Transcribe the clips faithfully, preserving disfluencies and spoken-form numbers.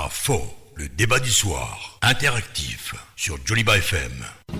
à faux. Le débat du soir, interactif, sur Joliba F M.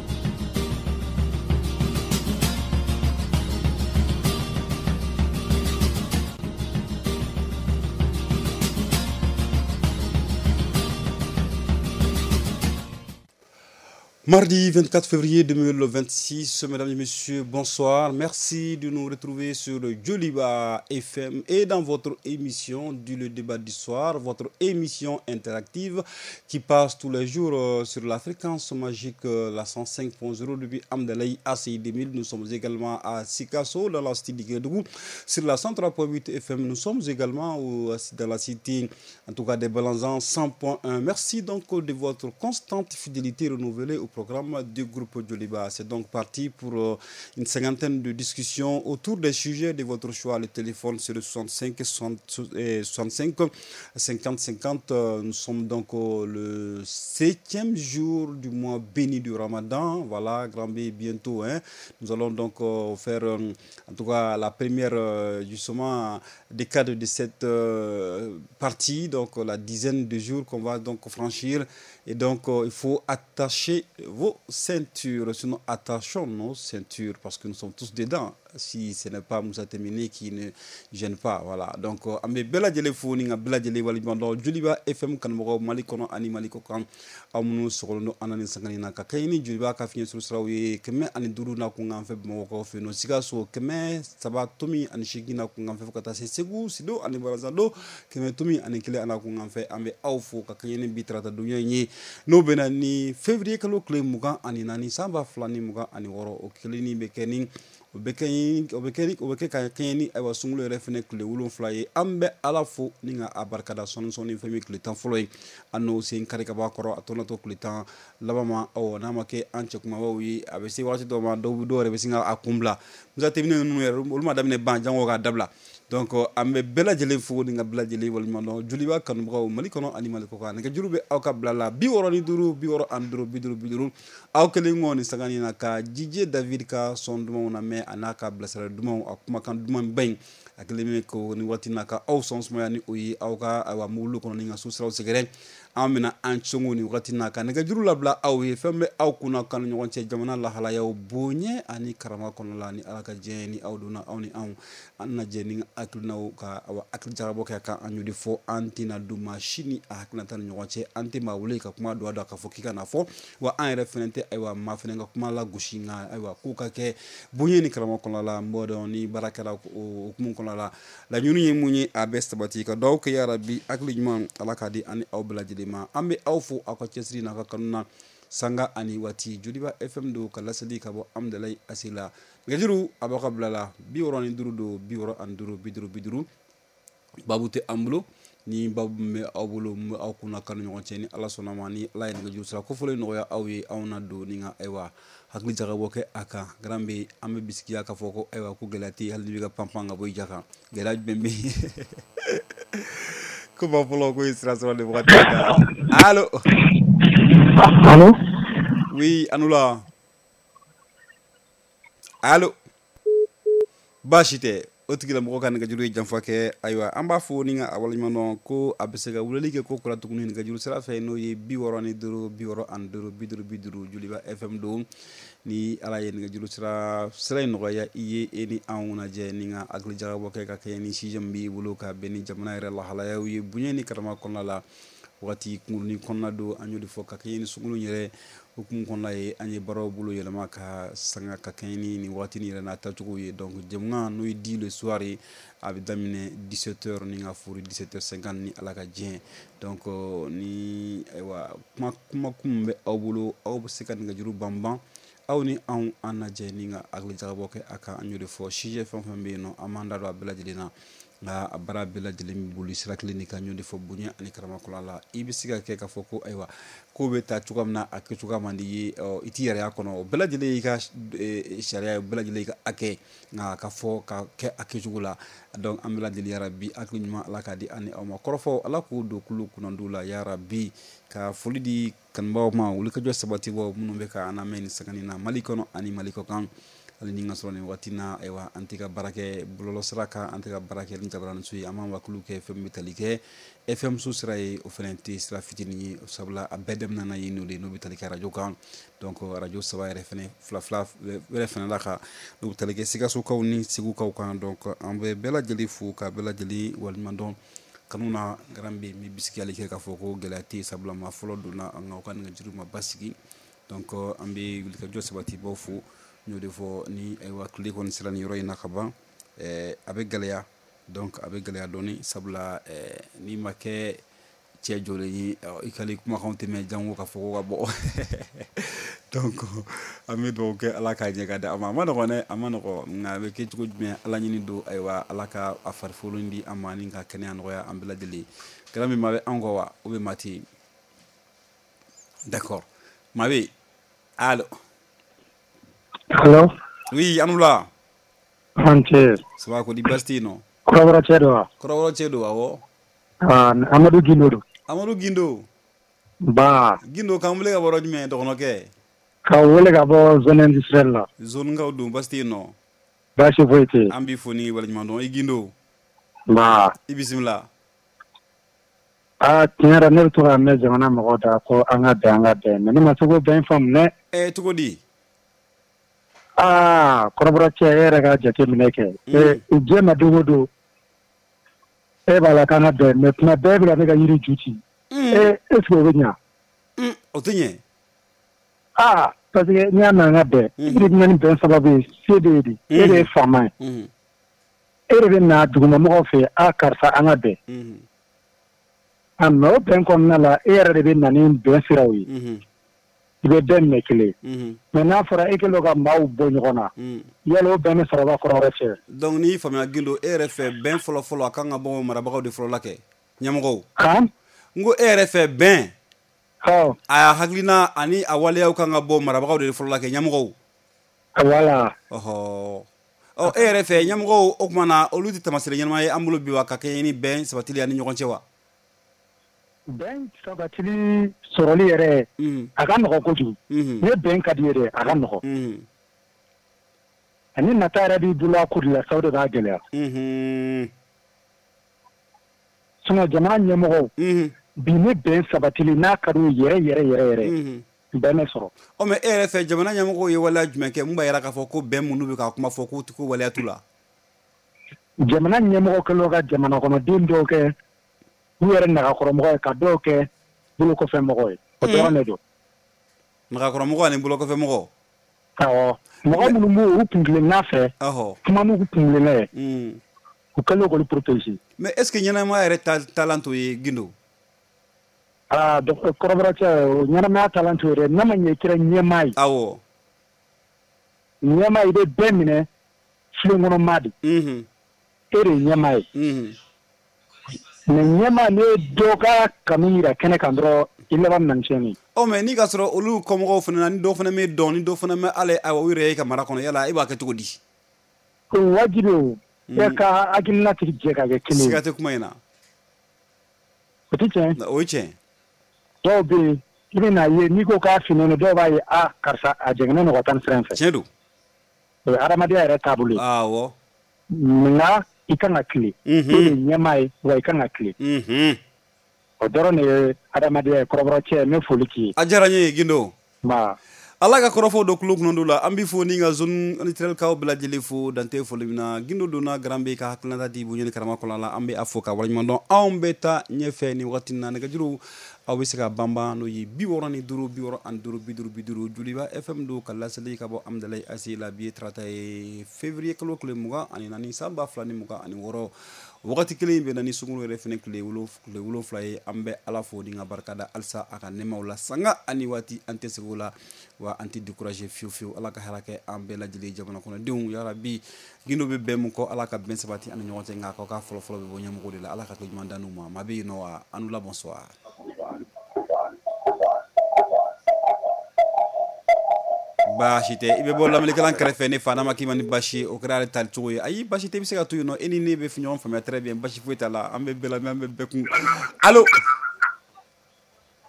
Mardi vingt-quatre février deux mille vingt-six, mesdames et messieurs, bonsoir. Merci de nous retrouver sur Joliba F M et dans votre émission du Le Débat du Soir, votre émission interactive qui passe tous les jours euh, sur la fréquence magique, euh, la cent cinq point zéro depuis Amdalaï A C I deux mille. Nous sommes également à Sikasso, dans la cité de Kédougou, sur la cent trois point huit F M. Nous sommes également au, dans la cité, en tout cas des Balanzans cent point un. Merci donc de votre constante fidélité renouvelée au programme du groupe Joliba. C'est donc parti pour euh, une cinquantaine de discussions autour des sujets de votre choix. Le téléphone c'est le soixante-cinq soixante-cinq cinquante cinquante. Euh, nous sommes donc euh, le septième jour du mois béni du Ramadan. Voilà, grand B bientôt. Hein. Nous allons donc euh, faire euh, en tout cas la première euh, justement des cadres de cette euh, partie, donc la dizaine de jours qu'on va donc franchir. Et donc, euh, il faut attacher vos ceintures. Sinon, attachons nos ceintures parce que nous sommes tous dedans. Si ce n'est pas Moussa Temine qui ne gêne pas. Voilà. Donc, euh, ambe bela jele foni nga bela jele wali bando Joliba F M kan mo mali kono ani mali ko kan amunu sokolo anani sangani na kakaini Joliba ka fiye sur srawi keme ani duru na ko ngam fe mo ko fe no siga so keme saba tumi ani shigi na ko ngam fe kata se segu sido ani barazado keme tumi ani kile ana ko ngam fe ambe awfo kakaini bitrata dunya ni no benani février kalo kle muga ani nani samba flani muga ani woro o kilini bekeni o bekeni o bekeni o bekeni kayeni ay wasungulo refene kle wulon flaye ambe ala fo ninga abarkada son son ni fami kle tan floy anno sen karika ba koro atona to kle tan labama o namake anche kuma wawi abese wati do ma do do rebe singa akumbla muza temine no no ulma damne ban jango ga dabla. Donc ambe bela jele fo ni nga bela jele wal mando Joliba kanu braw mali kono animal ko kan nga jurube aw ka blala bi woro ni duru bi woro andro bi duru bi duru aw kele ngoni sagani na ka jije David ka son duma na me anaka blasara duma akuma kan duma bain akele me ko ni wati na ka aw sons moya ni oyi aw ka awa mulu kono ni nga susra segere amina anchongo ni wati na ka nga juru labla aw ye fembe aw kuna kan nyon che jamana la hala yaw bonye ani karama kono la ni alaka jeni aw duna aw ni aw anna jeni aklina ka awa akli jarabo ka ka anyudi fo antina du machine akna tan nyoche anti mawule ka kuma do ka fo kika na fo wa an referente aywa mafenga kuma la gushinga aywa kuka ke bunye ni karama kono la modo ni barakala ko kuma kono la la nyunu yemunye abest batika do ka ya rabbi akli man alaka di ani aw blajide ma ambe aw fo akwa chesri na ka kanuna sanga ani wati Joliba F M do kala sadi ka bo amdalay asila gajuru abaka blala bi woro ni duru do bi woro an duru bi duru bi duru babute ambulo ni babu me awbulo mu akuna kan nyon cheni ala sonama ni la en gajuru sa ko fole no ya awye awna do ni nga aywa hakli jaga boke aka grambe ambe biski aka foko aywa ku gelati halni biga pampanga boy jaka gelaj bembe ko ba folo ko isra so le bokata allo allo oui anula allo bashite otigila mo kan nga juru jam fake aywa amba fo ni nga awal mano ko abesega wulali ke ko kula tukuni nga juru sera fe no ye bi woro ni duru bi woro an duru bi duru bi duru Joliba F M do ni ala ye nga juru sera sera no ya iye eni awuna je ni nga agli jaga boke ka ke ni si jambi wuluka beni jamna ira la hala ya ye bunye ni karama kon la wati kunguni konna do anyudi fo ka ke ni sugulu nyere hukum kon lay anye baro bulo yelama ka sanga ka kayni ni wati ni rena ta tugo ye donc jemnga no di le soir abi damine dix-sept heures ni nga furi dix-sept heures cinquante ni alaka dien donc uh, ni aywa kuma kuma kumbe awbulo awbu sekat nga juru bamba awni an anaje ni nga agli jaraboke aka anyudi fo shije fam fambe no amanda do abela jidina nga bara bela jelemi bulu sira klinika nyonde fo bunya ani karama kulala ibisiga ke ka foko aywa ko beta tukamna akituka mandi iti yare yakono bela jele ka sharia bela jele ka ake nga ka fo ka ke akitugula donc amela jele ya rabbi aklinyuma alaka di ani awma korofo alaku do kulu kunandula ya rabbi ka folidi kan baw ma wuli ka jo sabati bo muno be ka ana men sakanina malikono ani maliko kan hali ni ngasoro ni watina ewa antika barake bulolo sraka antika barake ni tabran suyi amam wa kulu ke fm bitalike fm su sray o fenenti sra fitini sabla abedem nana yinu de no bitalike radio kan donc radio sawa refene fla fla refene la ka no bitalike siga su kawni sigu kaw kan donc ambe bela jeli fu ka bela jeli wal mandon kanuna garambe mi biski ali ke ka foko gelati sabla ma folo duna nga kan nga jiru ma basiki donc ambe ka jo sabati bofu ñu defo ni ay wa kli kon silan yoro ina khaba eh avec galaya donc avec galaya doni sabla eh, ni make ci jole ni ikali kuma xamte me jango ka foko bo donc ami donc ala ka nyega da ama man ko ne amana ko ngabe ke ci ko me ala nyini do ay wa ala ka afar fulundi amani ka kene an roya ambila deli grami mabe angowa obe mati d'accord mabe allo. Hello. Oui, anula. Ante. Sawa ko di bastino. Koroboro chedo. Koroboro chedo awo. Ah, Amadou Gindo. Amadou Gindo. Ba. Gindo kamule ga boro jme to kono ke. Ka wole ga bo zone industrielle la. Zone ngawdu bastino. Ba che voite. Ambi foni wala jma don e Gindo. Ba. Ibisimla. Ah, tiara ne to ga me jamana mo da ko anga de anga de. Ne ma so go ben fam ne. Eh to go di. Ah, koroboro che era ga jete mineke. E je ma do do. E bala kana de me na be bla ne ga yiri juti. E e so go nya. Mm, otenye. Ah, parce que nya na nga de. Iri ni ben sababu C D D. E de fama. Mhm. E de na duguma mo fe a karsa anga de. Mhm. Amma ben kon na la e de na ni ben sirawi. Mhm. Ibe ben me kile. Mhm. Mais na fara e kelo ga maw bo nyona. Mhm. Yalo ben saraba ko reche. Donc ni famia Gindo E R F ben folo folo akanga bo marabagaw de folo lake. Nyamgo. Kan? Ngo E R F ben Oh, aya haglina ani awale yaw kanga bo marabagaw de folo lake nyamgo. voilà. Oho. Oh E R F nyamgo okmana oluti tamasire nyama e ambulo biwa kake ni ben sabatili ani nyogon cewa. Ben sabatili soroli yere. Mhm. Aga no ko ju. Mhm. Ne ben ka dire aga no. Mhm. Ani na tara di dula ku la sawda ga gele. Mhm. Suma jama nyemo Mhm. bi ne ben sabatili na karu yere yere yere yere. Mhm. Ben soro. O me E R F jamana nyamgo ye wala jumeke mba yara ka foko ben munu be ka kuma foko tuko wala tula. Jamana nyemo ko lo ga jamana ko no dindo ke. Yere na ko mo ka do ke bulu ko fe mo ko. O do ne do. Naka ko mo ko ani bulo ko fe mo ko. Awo. Mo ko mu mu upingle na fe. Aho. Kuma mu upingle ne. Mhm. Ko kalo ko protéger. Mais est-ce que nyana ma yare talento ye Gindo? Ah, donc korobaracha nyana ma talento re na manye kira nyemai. Awo. Nyemai de bemine flingono madi. Mhm. Ere nyemai. Mhm. Ne nyema ne doka kamira kene kandro ilaban nancheni. O me ni gasro olu komo fana ni do fana me don ni do fana me ale awa wire ka mara kono yala iba ka tugodi. Ko wajibo ya ka agilna tije ka ke kini. Sigate kuma ina. Petiche. Na oiche. Do be ibe na ye ni ko ka finone do ba ye a karsa a jengene no tan frenfe. Chedu. Aramadi ara tabulu. Awo. Nga ikanga kili. Ile nyemai wa ikanga kili. Mhm. Odoro ne adamadi korobaracha me foliki. Ajaranye Gindo. Ma Allah ka korofo do klub nondula ambi fo ni nga zone nitrel kaw bla jeli fo dante fo limina Gindo do na grambe ka hakna di bu nyene karama ko la ambi afoka wala mandon ambeta nyefe ni watina ne gajuru awisika bamba no yi bi woro ni duru bi woro an duru bi duru bi duru juliba fm do kala sali ka bo amdalay asila bi trata février kalo kle muga ani nani samba flani muga ani woro wakati kile be nani sungulu refene kle wulo kle wulo fly ambe ala fo dinga barkada alsa aka nema wala sanga ani wati ante segula wa anti décourager fiu fiu ala ka harake ambe la jeli jamana kono dium ya rabbi Gindo be bem ko ala ka ben sabati an nyonte nga ko ka folo folo be bo nyam ko de la ala ka ko mandanu ma mabe no wa anu la bonsoir. Bashite ibe bo lameli kalan krefe ne fana makima ni bashi o krale tal tuye ayi bashite bi sega tuyo no eni ne be finyon fama très bien bashi fuita la ambe bela ambe beku allo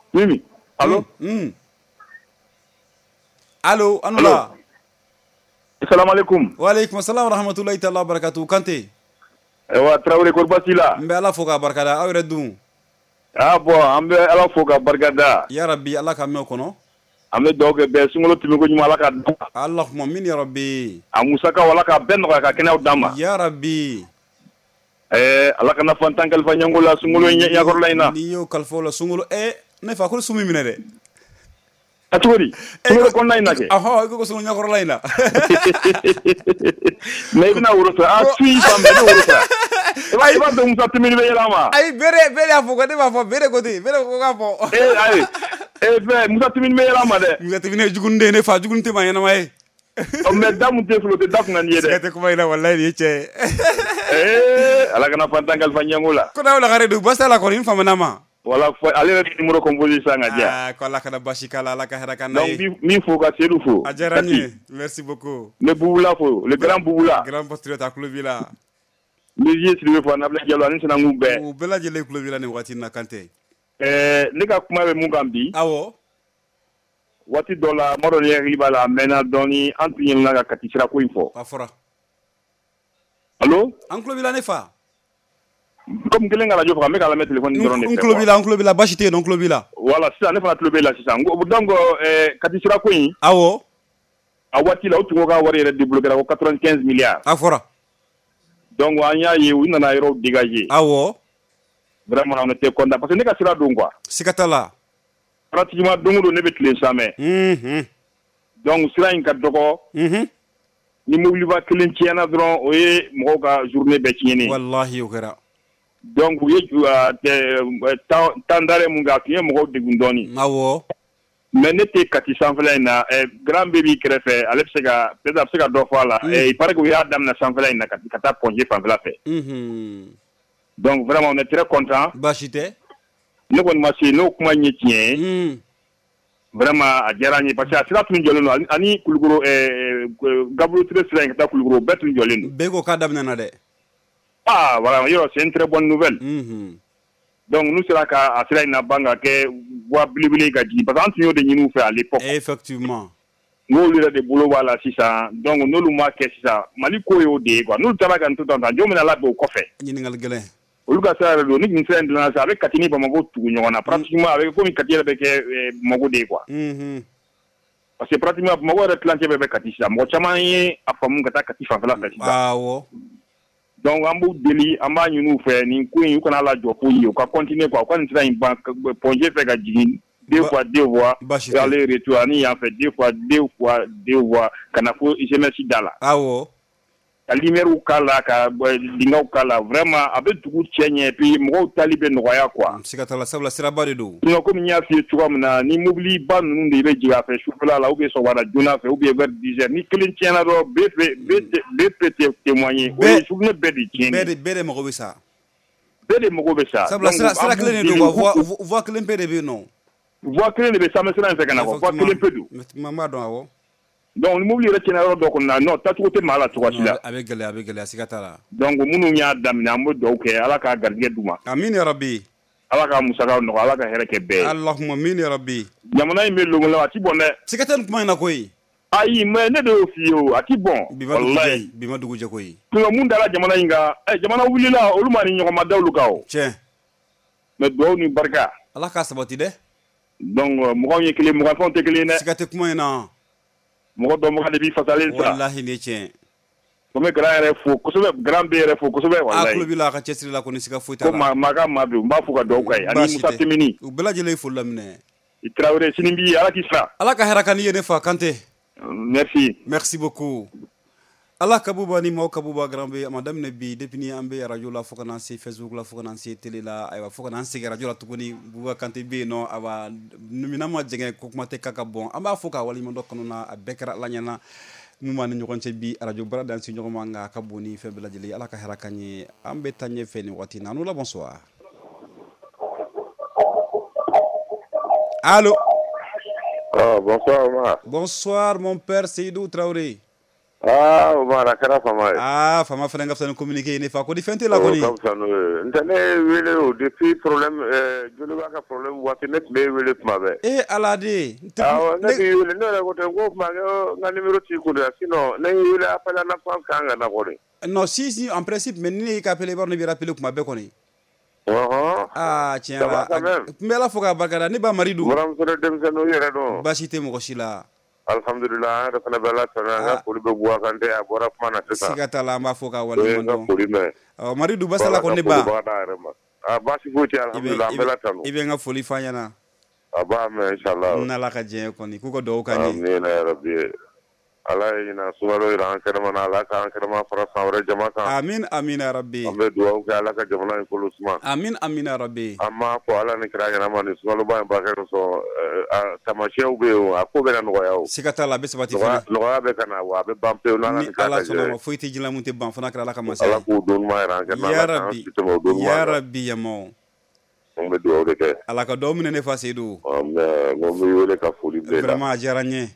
oui allo mm allo anula Salam alaikum. Wa alaikum salam wa rahmatullahi ta'ala wa barakatuh. Kanté. Ewa Traoré Korbasi la. Mbe ala fo ka barkada aw yɛrɛ dun. Ah bon, an bɛ ala fo ka barikada. Ya rabbi ala ka mɛn o kɔnɔ. An bɛ dugawu kɛ bɛɛ sunkalo tɛmɛ ko ɲuman ala ka d'an ma. Allahumma min ya rabbi. A musakaw ala ka bɛɛ nɔgɔya ka kɛnɛyaw d'an ma. Ya rabbi. Ɛɛ ala kana fantan kalifa ɲɛngo la sunkalo ɲɛkɔrɔla in na. N'i y'o kalifa o la sunkalo ɛ ne fa ko sumi minɛ dɛ. A cogo di? Sunkalo kɔnɔna in na kɛ. Ɔhɔ i ko ko sunkalo ɲɛkɔrɔla in na. Mais i bɛna woro sɔrɔ a su in fan bɛɛ i bɛ woro sɔrɔ. I b'a dɔn Musa Temini bɛ yɛlɛ ma. Ayi bere bere y'a fɔ ko ne b'a fɔ bere ko ten bere ko k'a fɔ. Ee ayi ee fɛn Musa Temini bɛ yɛlɛ ma dɛ. Musa Temini ye jugunin de ye ne fa jugunin tɛ maa ɲɛnama ye. Mais da mun tɛ filo o tɛ da kunna nin ye dɛ. Siga tɛ kuma in na walayi nin ye tiɲɛ ye. Ee ala kana fantan kalifa ɲɛngo la. Ko n'aw lagare don basi la kɔni n faamana ma. Wala fɔ ale yɛrɛ de numéro composé sisan ka diya. Aa ko ala kana basi k'a la ala ka hɛrɛ k'an n'a ye. Donc min fo ka Seydou fo. A diyara n ye merci beaucoup. Ne Bubula fo le grand Bubula. Grand patriote a tulo b'i la. N bɛ Vieux Sidibé fo Nabila Diallo ani sinankun bɛɛ. U bɛɛ lajɛlen tulo b'i la nin waati in na Kanté. Ɛɛ ne ka kuma bɛ mun kan bi. Awɔ. Waati dɔ la n b'a dɔn ne hakili b'a la a mɛnna dɔɔni an tun ɲinɛna ka Kati sirako in fɔ. A fɔra. Allo. An tulo b'i la ne fa. Comme n kɛlen ka radio faga n bɛ ka lamɛn téléphone dɔrɔn de fɛ. N tulo b'i la n tulo b'i la basi tɛ yen nɔ n tulo b'i la. Voilà sisan ne fana tulo b'e la sisan donc ɛɛ Kati sirako in. Awɔ. A waati la u tun ko k'a wari yɛrɛ débloqué ko quatre-vingt-quinze milliards. A fɔra. Donc an y'a ye u nana yɔrɔw dégager. Awɔ. Vraiment on était content parce que ne ka sira don quoi. Siga t'a la. Pratiquement don o don ne bɛ tile sanfɛ. Unhun. Donc sira in ka dɔgɔ. Unhun. Ni mobiliba kelen tiɲɛna dɔrɔn o ye mɔgɔw ka journée bɛɛ tiɲɛnen. Walahi o kɛra. Donc u ye temps d'arrêt mun kɛ a tun ye mɔgɔw degun dɔɔni. Awɔ. Mais ne tɛ Kati sanfɛla in na grand bɛ b'i kɛrɛfɛ ale bɛ se ka peut-être a bɛ se ka dɔ fɔ a la. Il paraît que u y'a daminɛ sanfɛla in na ka taa Pongé fanfɛla fɛ. Unhun. Donc vraiment on est très content. Baasi tɛ. Ne kɔni ma se n'o kuma in ye tiɲɛ ye. Unhun. Vraiment a diyara n ye parce que a sira tun jɔlen don ani Kulukoro Gabriel Touré sira in ka taa Kulukoro bɛɛ tun jɔlen don. Bɛɛ ko k'a daminɛna dɛ. Ah voilà yɔrɔ c'est une très bonne nouvelle. Unhun. Donc n'u sera ka a sira in laban ka kɛ voie belebele ka jigin parce que an tun y'o de ɲini u fɛ à l'époque. Effectivement. N'olu yɛrɛ de bolo b'a la sisan donc n'olu m'a kɛ sisan Mali ko y'o de ye quoi n'olu taara ka nin to tan tan jɔn bɛna labɛn o kɔfɛ. Ɲininkali gɛlɛn. Olu ka sira yɛrɛ don ni nin sira in dilanna sisan a bɛ Kati ni Bamako tugu ɲɔgɔn na pratiquement a bɛ komi Kati yɛrɛ bɛ kɛ Bamako de ye quoi. Unhun. Parce que pratiquement Bamako yɛrɛ tilancɛ bɛɛ bɛ Kati sisan mɔgɔ caman ye a faamu ka taa Kati fanfɛla fɛ sisan. Awɔ. Donc an b'u deli an b'a ɲini u fɛ nin ko in u kana lajɔ foyi ye u ka continuer quoi u ka nin sira in ban Pongé fɛ ka jigin deux fois deux voies aller retour ani yan fɛ deux fois deux fois deux voies ka na fo I C M S da la. Awɔ. Ka lumière k'a la ka dingaw k'a la vraiment a bɛ dugu cɛ ɲɛ et puis mɔgɔw tali bɛ nɔgɔya quoi. Siga t'a la sabula siraba de don. Sinon comme n y'a f'i ye cogoya min na ni mobili ba ninnu de i bɛ jigin a fɛ sufɛla la ou bien sɔgɔmada joona fɛ ou bien vers dix heures ni kelen tiɲɛna dɔrɔn bɛɛ fɛ bɛɛ peut témoigner o ye journée bɛɛ de tiɲɛnen. Bɛɛ de bɛɛ de mago bɛ sa. Bɛɛ de mago bɛ sa. Sabula sira sira kelen de don quoi voie kelen pe de bɛ yen nɔ. Voie kelen de bɛ sanfɛ sira in fɛ ka na quoi voie kelen pe don. N b'a dɔn awɔ. Donc ni mobili yɛrɛ tiɲɛna yɔrɔ dɔ kɔni na non taacogo tɛ maa la cogoya si la. A bɛ gɛlɛya a bɛ gɛlɛya siga t'a la. Donc minnu y'a daminɛ an bɛ dugawu kɛ Ala k'a garijɛgɛ d'u ma. Amin ya rabbi. Ala ka musakaw nɔgɔya Ala ka hɛrɛ kɛ bɛɛ ye. Allahumma min ya rabbi. Jamana in bɛ longo la a ti bɔn dɛ. Siga tɛ nin kuma in na koyi. Ayi mais ne de y'o f'i ye o a ti bɔn. Walayi bi ma dugu jɛ koyi. Sinon mun dara jamana in kan ɛ jamana wulila olu ma ni ɲɔgɔn ma da olu kan o. Tiɲɛ. Mais dugawu ni barika. Ala k'a sabati dɛ. Donc mɔgɔw ye kelen mɔgɔ fɛnw tɛ kelen dɛ. Siga tɛ kuma in na. Mɔgɔ dɔnbaga de b'i fasalen sa. Walahi nin ye tiɲɛ. Ko n bɛ grand yɛrɛ fo kosɛbɛ grand bɛ yɛrɛ fo kosɛbɛ walayi. A tulo b'i la a ka cɛsiri la kɔni siga foyi t'a la. Ko maa maa ka maa bɛ yen n b'a fo ka dugawu k'a ye ani Musa Temini. U bɛɛ lajɛlen ye foli laminɛ. I Traoré sini b'i ye Ala k'i sara. Ala ka hɛrɛ ka n'i ye ne fa Kanté. Merci. Merci beaucoup. Ala kabuba ni maaw kabuba grand bɛ a ma daminɛ bi depuis ni an bɛ radio la fo ka n'an se Facebook la fo ka n'an se télé la ayiwa fo ka n'an segin radio la tuguni Bouba Kanté bɛ yen nɔ ayiwa minɛn ma jɛngɛ ko kuma tɛ k'a ka bɔn an b'a fo k'a waleɲuman dɔn kɔnɔ na a bɛɛ kɛra Ala ɲɛna mun b'an ni ɲɔgɔn cɛ bi radio bara dan si ɲɔgɔn ma nka a ka bon ni fɛn bɛɛ lajɛlen Ala ka hɛrɛ k'an ye an bɛ taa ɲɛfɛ nin waati in na nous la bonsoir. Allô. Ah bonsoir ma. Bonsoir mon père Seydou Traoré. Ah, o mara kɛra fama ye. Ah, fama fana ka fisa ni communiqué ye ne fa ko di fɛn tɛ la kɔni. O ka fisa n'o ye. N tɛ ne wele o depuis problème ɛɛ Joliba ka problème waati ne tun b'e wele tuma bɛɛ. Eh Ala de. Awɔ ne b'i wele ne yɛrɛ ko ten n ko o tuma n ka numéro t'i kun dɛ sinon ne y'i wele appel en absence kan ka na kɔni. Non si si en principe mais ni ne y'i ka appelé i b'a dɔn ne b'i rappelé tuma bɛɛ kɔni. Ɔhɔn. Ah tiɲɛ yɛrɛ la. N bɛ Ala fo k'a barikada ne ba Maridu. Buramuso de denmisɛnninw yɛrɛ dɔn. Baasi tɛ mɔgɔ si la. Alhamdulillah an yɛrɛ fana bɛ Ala tanu an ka foli bɛ Buwa Kante a bɔra kuma na sisan. Siga t'a la an b'a fɔ k'a waleɲuman dɔn. O ye n ka foli mɛn. Ɔ Maridu basala kɔni ne ba. A baasi foyi tɛ alhamdulillah an bɛ Ala tanu. I bɛ n ka foli f'an ɲɛna. A b'a mɛn inshallah. N'Ala ka diɲɛ kɔni k'u ka dugawu k'an ye. Amina yarabi. Ala ye ɲina sunkalo jira an kɛnɛma na Ala k'an kɛnɛma fara san wɛrɛ jama kan. Amin amin yarabi. An bɛ dugawu kɛ Ala ka jamana in kolo suma. Amin amin yarabi. An m'a fɔ Ala ni kira ɲɛnama ni sunkaloba in bakɛ sɔn tamasiyɛnw bɛ yen a ko bɛ na nɔgɔya o. Siga t'a la a bɛ sabati fana. Nɔgɔya bɛ ka na wa a bɛ ban pewu n'Ala ni kira ka jɛ. Ni Ala sɔnna ma foyi tɛ diɲɛ la mun tɛ ban fana kɛra Ala ka masa ye. Ala k'o don ɲuman yira an kɛnɛ na Ala k'an si tɛmɛ o don ɲuman na. Yarabi yamaw. An bɛ dugawu de kɛ. Ala ka dugawu minɛ ne fa Seydou. Mɛ n ko n bɛ wele ka foli bɛɛ la. Vraiment a diyara n ye.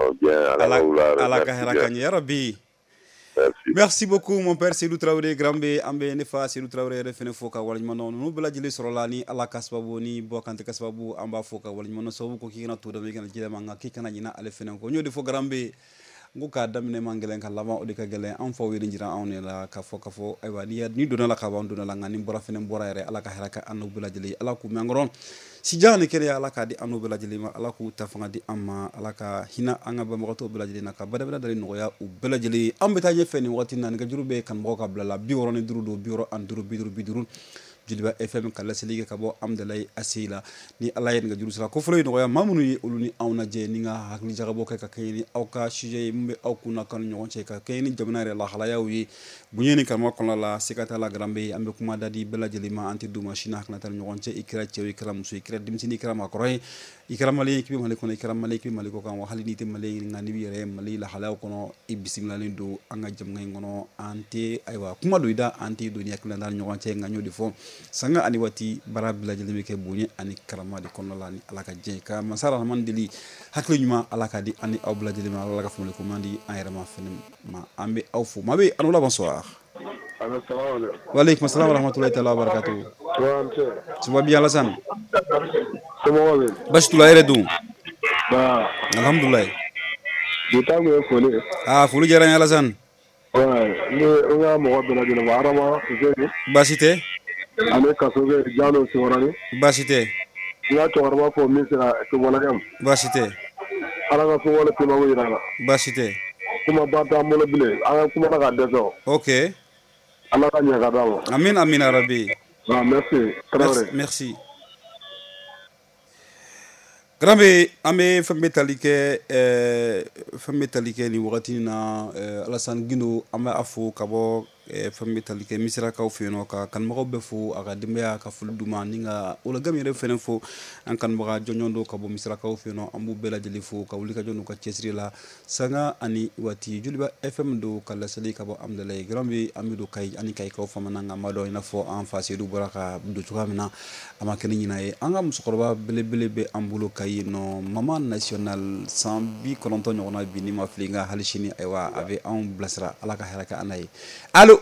Ala ka hɛrɛ k'an ye yarabi. Merci beaucoup mon père Seydou Traoré Grambe an bɛ ne fa Seydou Traoré yɛrɛ fɛnɛ fo ka waleɲuman dɔn ninnu bɛɛ lajɛlen sɔrɔla ni Ala ka sababu ni Buwa Kante ka sababu an b'a fɔ ka waleɲuman dɔn sababu ko k'i kana to dama i kana jɛlɛma nka k'i kana ɲinɛ ale fɛnɛ kɔ n y'o de fɔ Grambe n ko k'a daminɛ man gɛlɛn ka laban o de ka gɛlɛn an faw ye nin jira anw de la k'a fɔ k'a fɔ ayiwa ni donna la ka ban donna la nka ni bɔra fɛnɛ bɔra yɛrɛ Ala ka hɛrɛ kɛ an n'u bɛɛ lajɛlen Ala k'u mɛn an kɔrɔ sijan ni kɛnɛya Ala k'a di an n'u bɛɛ lajɛlen ma Ala k'u ta fanga di an ma Ala ka hinɛ an ka banbagatɔw bɛɛ lajɛlen na ka badabada dali nɔgɔya u bɛɛ lajɛlen ye an bɛ taa ɲɛfɛ nin wagati na nɛgɛjuru bɛ kanubagaw ka bila la bi wɔɔrɔ ni duuru don bi wɔɔrɔ ani duuru bi duuru bi duuru Joliba F M ka laseli kɛ ka bɔ Amudalayi Aseyi la ni Ala ye nɛgɛjuru sira ko fɔlɔ ye nɔgɔya maa minnu ye olu ni anw lajɛ ni ka hakili jagabɔ kɛ ka kɛɲɛ ni aw ka sujet ye min bɛ aw kunna k'aw ni ɲɔgɔn cɛ ka kɛɲɛ ni jamana yɛrɛ lahalayaw ye bonya ni karama kɔnɔna la siga t'a la Granbe an bɛ kuma da di bɛɛ lajɛlen ma an tɛ d'u ma sini hakilina ta ni ɲɔgɔn cɛ i kɛra cɛ ye i kɛra muso ye i kɛra denmisɛnnin i kɛra maakɔrɔ ye i kɛra maliyɛn k'i bɛ Mali kɔnɔ i kɛra maliyɛn k'i bɛ Mali kɔ kan wa hali n'i tɛ maliyɛn ye nka n'i bɛ yɛrɛ Mali lahalayaw kɔnɔ i bisimilalen don an ka jamana in kɔnɔ an tɛ ayiwa kuma don i da an tɛ don ni hakilina ta ni ɲɔgɔn cɛ nka n y'o de fɔ sanga ani waati baara bɛɛ lajɛlen bɛ kɛ bonya ani karama de kɔnɔna la ni Ala ka jɛ ka masa Rahamani deli hakili ɲuman Ala ka di an ni aw bɛɛ lajɛlen ma Ala ka faamuyali ko ɲuman di an yɛrɛ ma fɛnɛ ma an bɛ aw fo maa bɛ yen allo bonsoir. Wa alaikum assalam wa rahmatullahi ta'ala wa barakatuh. Tuba bi Alassane. Basi tula yɛrɛ dun. Alhamdulillah. Ah foli diyara n ye Alassane. Baasi tɛ. Ale kaso bɛ Jalo Siwarani. Baasi tɛ. N ka cɛkɔrɔba fɔ min sera Kewaleya. Baasi tɛ. Ala ka so wale tɛmɛ yira la. Baasi tɛ. Kuma ba t'an bolo bilen an ka kuma ka dɛsɛ. Ok. Ala ka ɲɛ ka d'a ma. Amin amin arabi. Ah merci. Merci. Merci. Granbe an bɛ fɛn bɛ tali kɛ fɛn bɛ tali kɛ nin wagati na Alassane Gindo an bɛ a fo ka bɔ fɛn bɛ tali kɛ misirakaw fɛ yen nɔ ka kanubagaw bɛɛ fo a ka denbaya ka foli d'u ma ni ka Olagami yɛrɛ fɛnɛ fo an kanubaga jɔnjɔn don ka bɔ misirakaw fɛ yen nɔ an b'u bɛɛ lajɛlen fo ka wuli ka jɔ n'u ka cɛsiri la sanga ani waati Joliba F M don ka laseli ka bɔ Amudalayi Granbe an bɛ don Kayi ani Kayikaw famana nka n b'a dɔn i n'a fɔ an fa Seydou bɔra ka don cogoya min na a ma kɛ ni ɲinan ye an ka musokɔrɔba belebele bɛ an bolo Kayi nɔ Mama National san bi kɔnɔntɔn ɲɔgɔnna bi ni ma fili nka hali sini ayiwa a bɛ anw bilasira Ala ka hɛrɛ kɛ an n'a ye allo.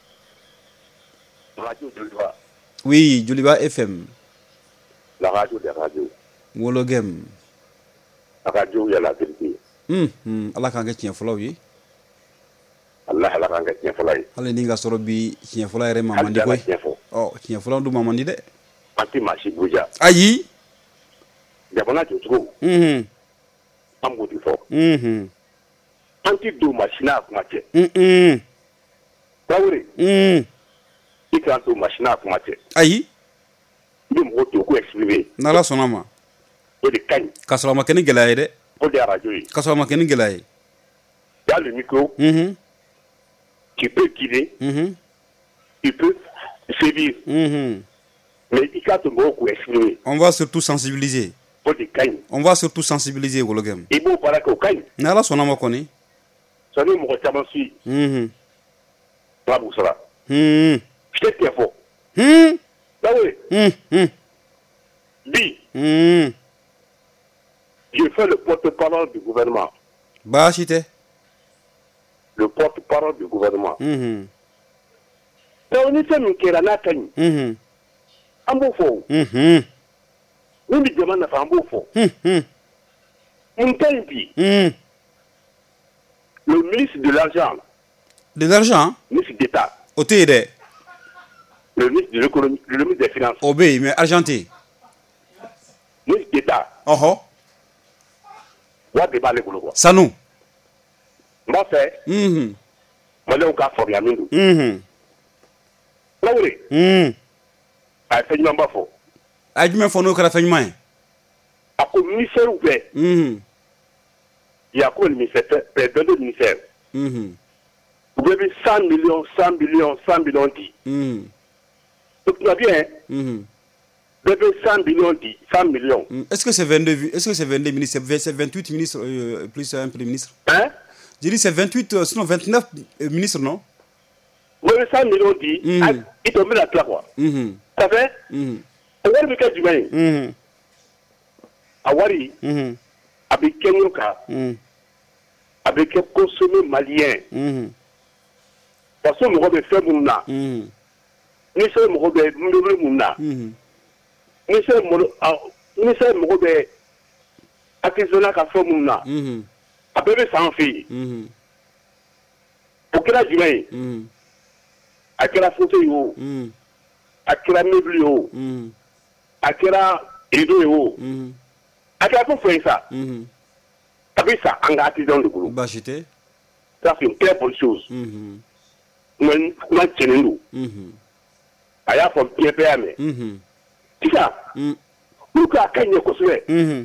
Radio Joliba. Oui, Joliba F M. La radio des radios. Wologem. La radio il y a la vérité. Hum, hum, Ala k'an kɛ tiɲɛ fɔlaw ye. Allah ala k'an kɛ tiɲɛ fɔla ye. Hali ni ka sɔrɔ bi tiɲɛ fɔla yɛrɛ ma man di koyi. Ɔ tiɲɛ fɔlaw dun ma man di dɛ. An tɛ maa si buja. Ayi. Jamana jɔcogo. Unhun. An b'o de fɔ. Unhun. An tɛ don machine a kuma cɛ. Unhun. Tarawele. Unhun. I kan to machine a kuma cɛ. Ayi. I bɛ mɔgɔ to ko exprimer. N'Ala sɔnna ma. O de ka ɲi. K'a sɔrɔ a ma kɛ ni gɛlɛya ye dɛ. O de ye radio ye. K'a sɔrɔ a ma kɛ ni gɛlɛya ye. Dans le micro. Unhun. Tu peux guider. Unhun. Tu peux sévir. Unhun. Mais i ka to mɔgɔw ko exprimer. On va surtout sensibiliser. O de ka ɲi. On va surtout sensibiliser Wologem. I b'o baara kɛ o ka ɲi. N'Ala sɔnna ma kɔni. Sani mɔgɔ caman si. Unhun. Ala b'u sara. Unhun. Je t'ai fɔ. Hum. Tarawele. Hum. Bi. Hum. Je fais le porte-parole du gouvernement. Baasi tɛ. le porte-parole du gouvernement. Mhm. Donc ni fɛn min kɛra n'a ka ɲi. Mhm. An b'o fɔ. Mhm. Min bɛ jama nafa an b'o fɔ. Mhm. Mun ka ɲi bi. Mhm. Le ministre de l'argent. De l'argent? Ministre d'État. O tɛ yen dɛ. Le ministre de l'économie, le ministre des finances. O bɛ yen mais argent tɛ yen. Ministre d'État. Ɔhɔ. Wari de b'ale bolo quoi. Sanu. N b'a fɛ. Mhm. Maliyɛnw k'a faamuya min don. Mhm. Tarawele. Mhm. A ye fɛn ɲumanba fɔ. A ye jumɛn fɔ n'o kɛra fɛn ɲuman ye? A ko ministère bɛɛ. Mhm. Il y a quoi le ministère? vingt-deux ministères. Mhm. Vous avez cent millions, cent millions, cent millions dit. Mhm. Donc tu vas bien. Mhm. Vous avez cent millions dit, cent millions. Est-ce que c'est vingt-deux, vi- est-ce que c'est vingt-deux ministres, c'est vingt-huit ministres euh, plus un premier ministre? Hein? J'ai dit c'est vingt-huit, euh, sinon vingt-neuf euh, ministres, non? Vous avez cent millions dit, Mhm. ah, ils t'ont mis la claque quoi. Mhm. Ça fait? Mhm. On va le faire du mal. Mhm. A wari, Mhm. avec Kenyoka, Mhm. avec quel consommé malien. Mhm. Parce que nous avons fait mon na. Mhm. Nous sommes mon na. Mhm. Nous sommes nous sommes mon artisanat qui fait mon na. Mhm. A bébé sans fille. Mhm. Pour qu'il a du mal. Mhm. A qu'il a fauteuil haut. Mhm. A qu'il a meuble haut. Mhm. A qu'il a rideau haut. Mhm. A qu'il a tout fait ça. Mhm. A fait ça en artisan de groupe. Bah, j'étais. Ça c'est une très bonne chose. Mhm. Moi, moi, je ne sais Mhm. pas. Il y a un bien permis. Mhm. C'est ça. Mhm. Pour qu'à Kenya construire, Mhm.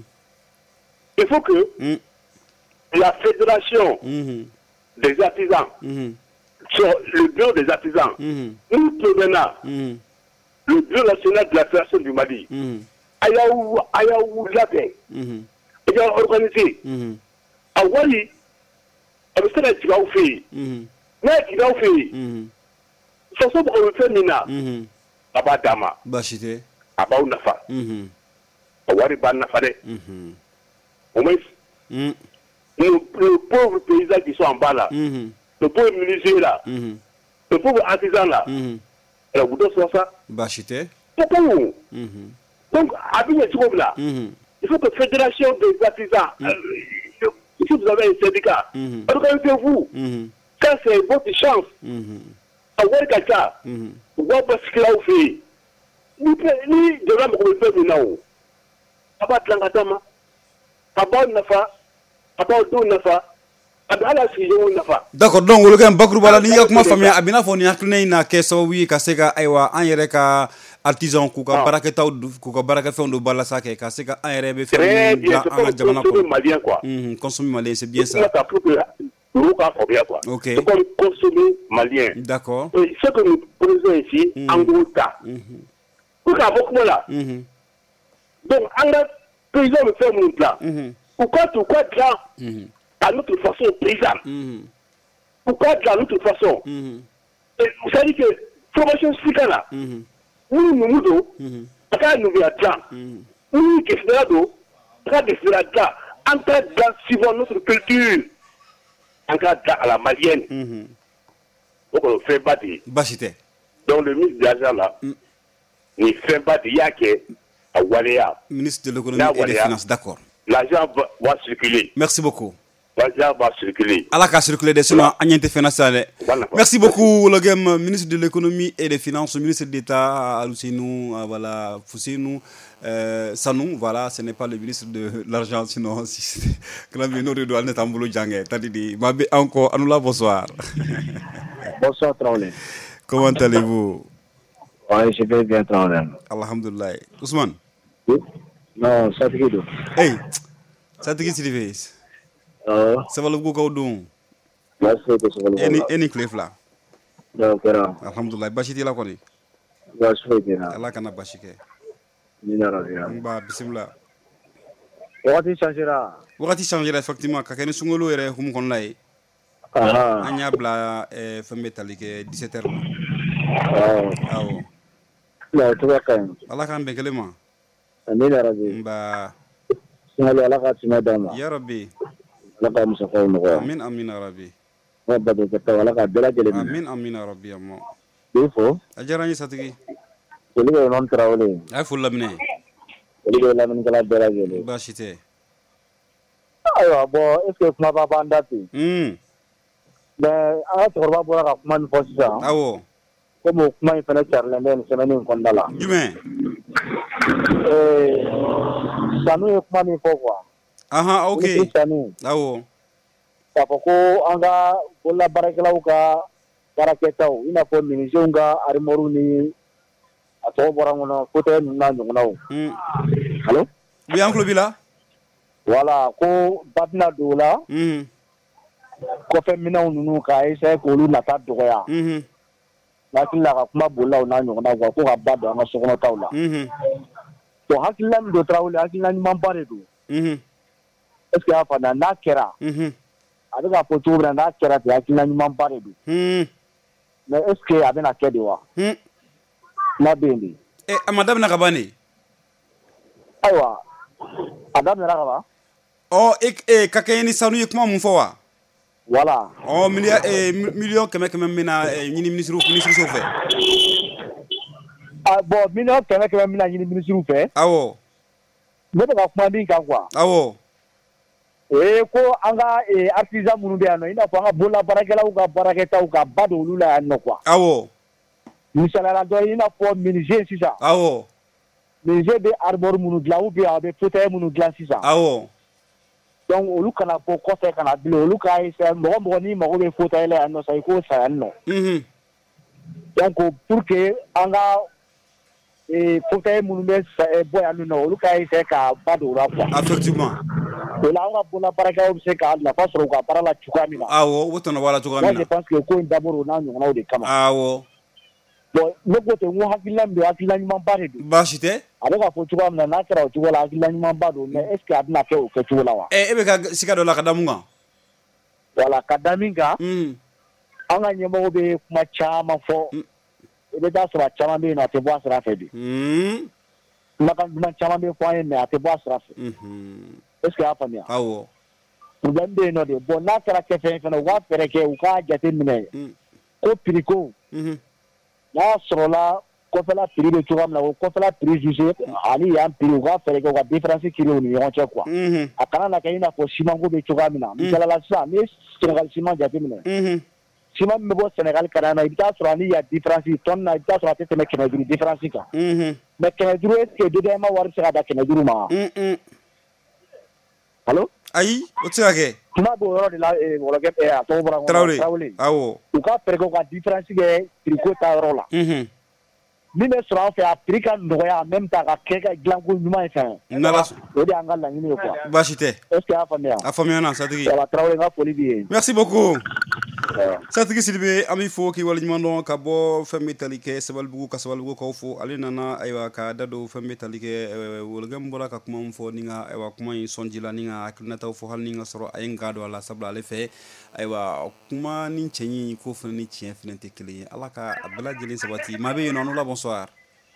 il faut que Mhm. la fédération Mhm. des artisans, Mhm. sur le bureau des artisans, Mhm. nous promenons Mhm. le bureau national de la fédération du Mali. Mhm. Ayaou, Ayaou, Latin. Mhm. Il a organisé. Mhm. À Wali, avec ça, tu vas au fait. Mhm. Mais tu vas au fait. Mhm. Façon pour le faire, Mina, Mhm. à bas Dama, Bah, j'étais. à bas Nafa, Mhm. à Wali Ban Nafa. Mhm. Au moins, Mhm. les les pauvres paysans qui sont en bas là, Mhm. les pauvres menuisiers là, Mhm. les pauvres artisans là, Mhm. et vous deux sur ça. Bah, j'étais. Pourquoi vous? Mhm. Donc, à bien trouve là, Mhm. il faut que la fédération des artisans, euh, si vous avez un syndicat, Mhm. organisez-vous. Mhm. Ça, c'est votre chance. Mhm. À Wali Kaka, Mhm. vous voyez ce qu'il a fait. Ni ni de l'homme qu'on fait maintenant. Aba tlangatama. Aba nafa. Aba do nafa. Aba ala si yo nafa. D'accord, donc le gars bakuru bala ni yakuma famia abina fo ni hakne na ke sababu ka se ka aywa an yɛrɛ ka artisan ku ka barakɛtaw ku ka barakɛfɛnw do bala sa kɛ ka se ka an yɛrɛ bɛ Très fɛn bien, bila c'est an ka comme jamana consommer kɔnɔ. malien quoi. Mhm, consommer malien, c'est bien Ça ça. ça pour que nous pas bien quoi. Ok. C'est comme consommer malien. D'accord. Et ce que nous produisons ici, Mhm. en gros tas. Mhm. Pour qu'à beaucoup là. Mhm. Donc, en a paysan me fait mon plat. Mhm. Pourquoi tout quoi de là Mhm. à notre façon paysanne? Mhm. Pourquoi de la notre façon? Mhm. Et vous savez que formation cycle là, Mhm. nous nous nous nous, Mhm. quand nous vient là, Mhm. nous qui faisons là, quand nous faisons là, en cas de suivant notre culture, en cas de à la malienne, Mhm. donc on fait battre. Bah, j'étais. Donc le ministre de l'argent là, Mm. il fait battre, il y a que à Waléa, Ministre de l'économie Là, et des voilà. finances, d'accord. l'argent va, va circuler, Merci beaucoup. l'argent va circuler. Ala ka circuler de sinon anyente finance ale. Voilà. Merci beaucoup le game ministre de l'économie et des finances, ministre d'État Alusinou, voilà Foussinou euh, Sanou, voilà, ce n'est pas le ministre de l'argent sinon si c'était grand bien de douane tamboulou jangé. Tadi di mabe encore anula bonsoir. Bonsoir Traoré. Comment allez-vous? Ouais, je vais bien Traoré. Alhamdulillah. Ousmane. Oui. Non, ça te dit. Hey. Ça te dit si tu Euh, ça va le go go don. merci que ça va le Any voir. any clef là. Donc, là, Alhamdulillah. Bashiti la koni. merci bien. Allah kana bashike. Minara bien. Ba bismillah. Wakati changera. Wakati changera effectivement ka kene sungolo yere hum kon lay. Ah. Anya bla e fembe talike dix-sept heures. Ah. Awo. Là, tu vas quand même. Allah kan bekele ma. Minara bien. Ba Sinon, là, là, tu m'as donné. ya rabbi. Là, comme ça fait une fois. Amin amin ya rabbi. Wa ba de ta wala ka bela jele ni. Amin amin ya rabbi amma. Defo. Ajarani satigi. Oli be non trawle. Ay fulamne. Oli be la min kala bela jele. Bashite. Ayo bo est-ce que kuma ba bandati? Hmm. Mais a to ba bora ka kuma ni fosa. Awo. Como kuma ni fana charle men semaine ko ndala. Jume. Eh sanu e kuma ni fo quoi. Aha, okay. Sanu. Awo. Ka ko anga bolla barakalaw ka baraketaw ina ko ministre nga arimoru ni ato bora ngono ko te na ngono. Hmm. Hello? Oui, Uncle Bila. Voilà, ko badna dola. Mhm. Ko fe minaw nunu ka ese ko lu nata doya. Mhm. Hakila ka kuma bolla na nyona kwa ko ka bado anga sokono tawla. Mhm. To hakila ndo trawle hakila ni mambare do. Mhm. Est-ce que afa na na kera? Mhm. Abi ka poto bra na kera te hakila ni mambare do. Mhm. Mais est-ce que abena kede wa? Mhm. Na bendi. Eh, amadam na kabani. Aywa. Adam na ba? Oh, ik eh kakeni sanu yekuma mun fo wa. Voilà. Oh, milliard eh million keme keme mina nyini ministre ministre so fe. Ah bon, million keme keme mina nyini ministre fe. Awo. Ne ba kuma bin kan quoi. Awo. Eh ko anga eh artisan munu be ano ina ko anga bola barakela u ka baraketa u ka bado lula ano quoi. Awo. Misala la do ina ko ministre sisa. Awo. Ministre be arbor munu gla u be abe fauteuil munu gla sisa. Awo. Donc olu kana ko ko fe kana bilo olu ka ise mo mo ni mo be fauteuil la ano sai ko sa ano. Mhm. Donc pour que anga eh fauteuil munu be boy anu no olu ka ise ka bado la quoi. Effectivement. Ola anga bola baraka o se ka la fasoro ka para la chukamina. Awo, wotono wala Moi chukamina. je pense que ko d'abord na nyona o de kama. Awo. Bon, ne ko te ngo hakila mbe hakila nyuma bare do. Bashite. Ale ka fo chukamina na kera o chukola hakila nyuma bado mais est-ce que adna ke o ke chukola wa? Eh, ebe ka sika do la kadamunga. Wala kadaminga. Mhm. Anga nyemo be kuma chama fo. Ebe da sura chama be na te bo asra fe bi. Mhm. Maka duma chama be fo en na te bo asra fe. Mhm. Est-ce que afa mia? Awo. Problem be no de bon na kera ke fe fe no wa pere ke u ka jate mine. Mhm. Ko piriko. Mhm. Na soro la ko fela prix de chugam na ko fela prix jugé ali ya prix u ka fere ke ka différence ki ro ni yon che quoi. Mhm. Akana na kaina ko simango be chugamina. Misala la sa ni Senegal siman jate mine. Mhm. Siman me bo Senegal kana na ibita soro ni ya différence ton na ibita soro te me kena duru différence ka. Mhm. Mais kena duru est que de de ma war sera da kena duru ma. Mhm. Allô? Ayi, o tsaka ke. Kuma do yoro de la e wala ke e a to bora Traoré. Traoré. Awo. U ka pere ko ka différence ke tricot ta yoro la. Mhm. Ni me soro fe a prix ka ndoya en même temps ka ke ka glanko nyuma e fa. Nala. O de anga la ngini quoi. Bashite. Est-ce que a fa mea? Afamiana satigi. Wala Traoré nga foli bi. Merci beaucoup. Satigi Sidibé ami fo ki wala nyimando ka bo femme talike sabal bugu ka sabal bugu ko fo ali nana aywa ka dado femme talike wala gambora ka kuma fo ninga aywa kuma yi sonjila ninga akilna taw fo hal ninga soro ay ngado wala sabla le fe aywa kuma nin chenyi ko fo ni chien finente kili ala ka abla jeli sabati mabe non la bonsoir.